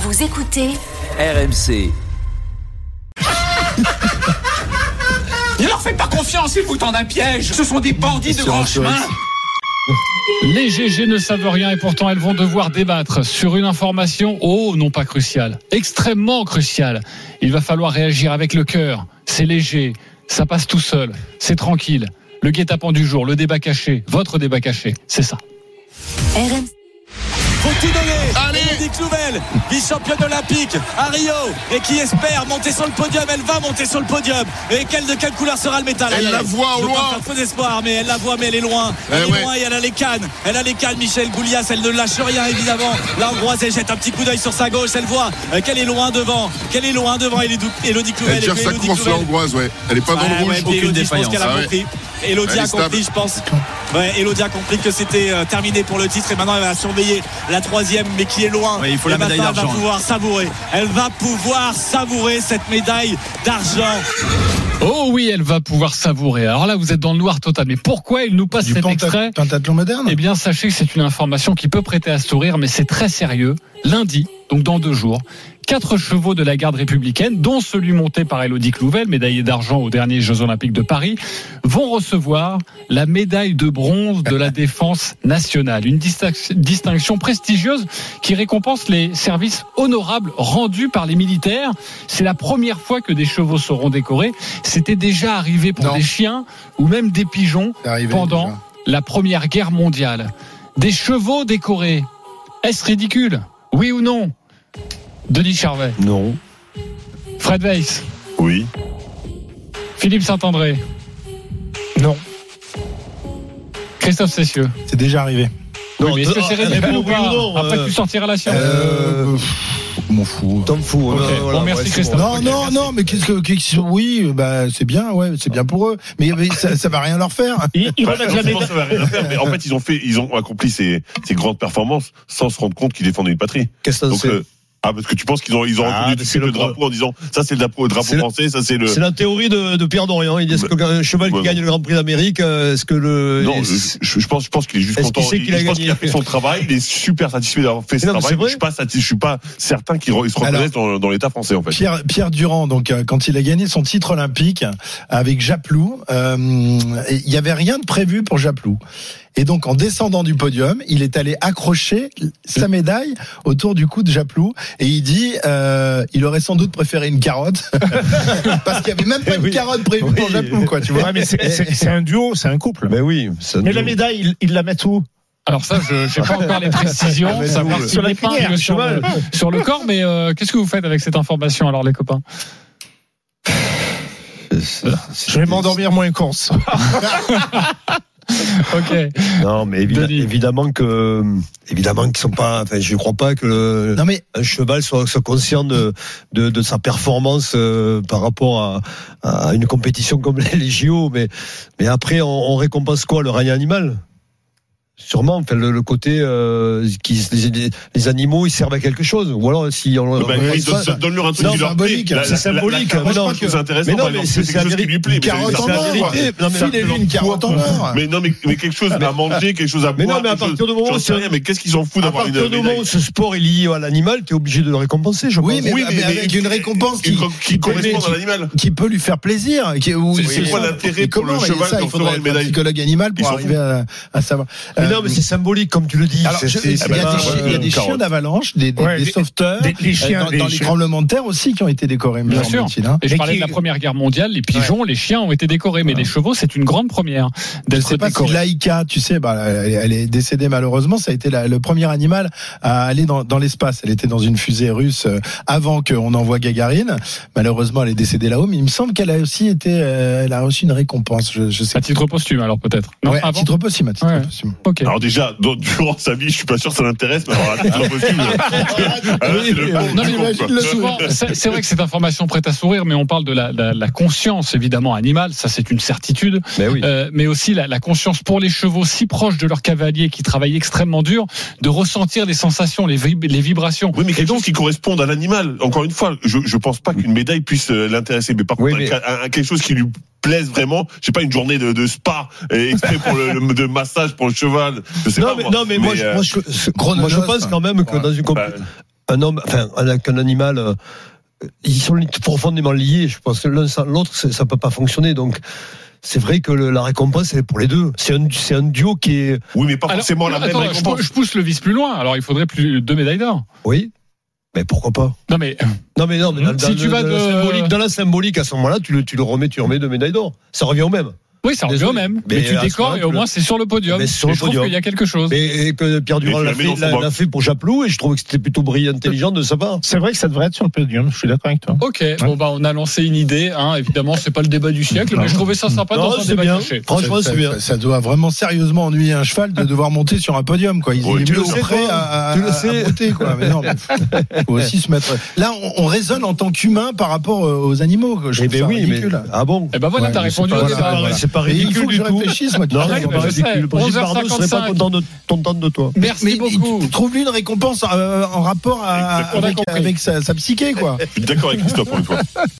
Vous écoutez RMC. Ne leur faites pas confiance, ils vous tendent un piège. Ce sont des bandits de grand chemin. Les GG ne savent rien et pourtant elles vont devoir débattre sur une information, non pas cruciale, extrêmement cruciale. Il va falloir réagir avec le cœur. C'est léger, ça passe tout seul, c'est tranquille. Le guet-apens du jour, le débat caché, votre débat caché, c'est ça. RMC. Faut tout donner. Elodie Clouvel, vice-championne olympique à Rio et qui espère monter sur le podium. Elle va monter sur le podium. Et de quelle couleur sera le métal? Elle la voit au loin. Pas faux d'espoir, mais elle la voit, mais elle est loin. Elle est loin et elle a les cannes. Elle a les cannes. Michel Goulias, elle ne lâche rien évidemment. La Hongroise, elle jette un petit coup d'œil sur sa gauche. Elle voit qu'elle est loin devant. Elodie Clouvel. Elle gère sa course, la Hongroise, ouais. Elle est pas dans le rouge. Aucune défaillance. Je pense qu'elle a compris. Elodie a compris, je pense. Ouais, Elodie a compris que c'était terminé pour le titre et maintenant elle va surveiller la troisième, mais qui est loin. Ouais, il faut la médaille d'argent. Elle va pouvoir savourer cette médaille d'argent. Oh oui, elle va pouvoir savourer. Alors là, vous êtes dans le noir total. Mais pourquoi il nous passe cet extrait? Pentathlon moderne. Eh bien, sachez que c'est une information qui peut prêter à sourire, mais c'est très sérieux. Lundi, donc dans 2 jours, 4 chevaux de la garde républicaine, dont celui monté par Elodie Clouvel, médaillée d'argent aux derniers Jeux Olympiques de Paris, vont recevoir la médaille de bronze de la défense nationale. Une distinction prestigieuse qui récompense les services honorables rendus par les militaires. C'est la première fois que des chevaux seront décorés. C'était déjà arrivé pour des chiens ou même des pigeons pendant la Première Guerre mondiale. Des chevaux décorés. Est-ce ridicule? Oui ou non? Denis Charvet? Non. Fred Weiss? Oui. Philippe Saint-André? Non. Christophe Cessieux? C'est déjà arrivé. Non, mais est-ce que c'est ridicule ou pas? Après, tu sortiras la science. M'en fous. T'en fous. Okay. Voilà, bon, merci Christophe. Non, mais oui, c'est bien, c'est bien pour eux. Mais ça va rien leur faire. Ils remettent la médaille. Ça va rien faire, mais en fait, ils ont accompli ces grandes performances sans se rendre compte qu'ils défendaient une patrie. Qu'est-ce que c'est? Parce que tu penses qu'ils ont reconnu le drapeau en disant ça c'est le drapeau français, ça c'est le. C'est la théorie de Pierre Dorian. Il dit est-ce qu'un cheval qui gagne le Grand Prix d'Amérique, est-ce que le. Non, je pense qu'il est juste content. Je pense qu'il a fait son travail. Il est super satisfait d'avoir fait ce travail. Je suis pas certain qu'il se reconnaisse dans l'État français en fait. Pierre Durand, donc quand il a gagné son titre olympique avec Japlou, il y avait rien de prévu pour Japlou. Et donc, en descendant du podium, il est allé accrocher sa médaille autour du cou de Japlou. Et il dit, il aurait sans doute préféré une carotte. Parce qu'il n'y avait même pas une carotte prévue pour Japlou, quoi, tu vois. Ouais, mais c'est un duo, c'est un couple. Ben oui. Mais la médaille, ils la mettent où? Alors ça, je n'ai pas encore les précisions, savoir sur la crinière, sur le corps, mais qu'est-ce que vous faites avec cette information, alors, les copains? Je vais m'endormir moins course. Ok. Non, mais évidemment qu'ils sont pas. Enfin, je crois pas que un cheval soit conscient de sa performance par rapport à une compétition comme les JO. Mais après, on récompense quoi? Le règne animal? Sûrement, enfin, le côté les animaux ils servent à quelque chose, ou alors si on donne-leur un truc qui leur plaît. C'est symbolique. Mais non, c'est intéressant. Mais c'est quelque chose qui lui plaît. Une carotte en or. Filez-lui une carotte en or. Mais non, mais quelque chose à manger, quelque chose à boire. Mais non, mais à partir du moment où sais rien, mais qu'est-ce qu'ils en foutent d'avoir une médaille? À partir du moment où ce sport est lié à l'animal, t'es obligé de le récompenser, je pense. Oui, mais avec une récompense qui correspond à l'animal, qui peut lui faire plaisir. C'est quoi l'intérêt pour le cheval il faudrait une médaille? Psychologue animal pour arriver à savoir. Non, mais c'est symbolique. Comme tu le dis. Alors, il y a des chiens d'avalanche, des sauveteurs, dans les tremblements de terre aussi qui ont été décorés. Bien sûr. Et je parlais de la Première Guerre mondiale, les pigeons, les chiens ont été décorés, mais les chevaux, c'est une grande première d'être décorés. Laïka, tu sais, elle est décédée malheureusement, ça a été le premier animal à aller dans l'espace. Elle était dans une fusée russe avant qu'on envoie Gagarine. Malheureusement, elle est décédée là-haut, mais il me semble qu'elle a aussi elle a reçu une récompense. Je sais. À titre posthume, alors peut-être. Non, à titre posthume. Ok. Alors déjà, durant sa vie, je suis pas sûr que ça l'intéresse, mais alors c'est vrai que cette information prête à sourire, mais on parle de la conscience évidemment animale, ça c'est une certitude, mais aussi la conscience pour les chevaux si proches de leurs cavaliers qui travaillent extrêmement dur, de ressentir les sensations, les vibrations. Oui, mais quelque chose qui corresponde à l'animal. Encore une fois, je pense pas qu'une médaille puisse l'intéresser, mais par contre, quelque chose qui lui plaise vraiment, je sais pas, une journée de spa exprès pour de massage pour le cheval, je sais pas. Non, mais moi je pense quand même que dans une compétition un homme, enfin, avec un animal, ils sont profondément liés. Je pense que l'un sans l'autre, ça peut pas fonctionner. Donc, c'est vrai que la récompense, elle est pour les deux. C'est un duo qui est. Oui, mais pas forcément la même récompense. Je pousse le vice plus loin. Alors, il faudrait 2 médailles d'or. Oui. Mais pourquoi pas? Non, mais dans la symbolique, à ce moment-là, tu remets 2 médailles d'or. Ça revient au même. Oui, ça revient au même. Mais tu décores et au moins c'est sur le podium. Je trouve qu'il y a quelque chose. Et que Pierre Durand l'a fait pour Japlou et je trouve que c'était plutôt brillant, intelligent de sa part. C'est vrai que ça devrait être sur le podium. Je suis d'accord avec toi. Ok. Bon on a lancé une idée. Évidemment, c'est pas le débat du siècle, mais je trouvais ça sympa dans un débat caché. Franchement, c'est bien. Ça doit vraiment sérieusement ennuyer un cheval de devoir monter sur un podium, quoi. Il est mieux prêt à monter, quoi. Mais non, faut aussi se mettre. Là, on raisonne en tant qu'humain par rapport aux animaux. Je trouve ça ridicule. Ah bon? Eh ben voilà, t'as répondu au débat. C'est pas ridicule. Il faut que je réfléchisse, moi. Non, c'est pas ridicule. Brigitte Bardot ne serait pas contente de toi. Merci beaucoup. Trouve-lui une récompense en rapport avec sa psyché, quoi. Je suis d'accord avec Christophe pour une fois.